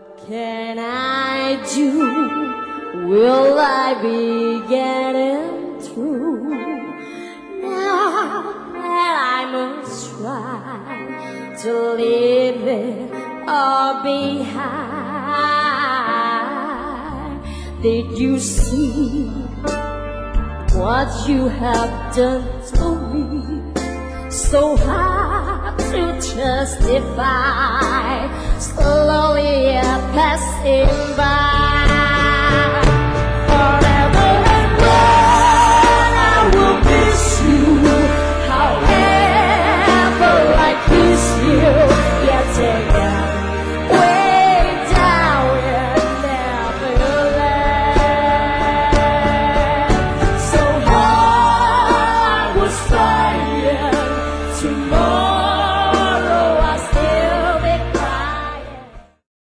can I do? Will I be getting through? Now that I must try to leave it all behind. Did you see what you have done to me? So hard to justify, slowly passing by.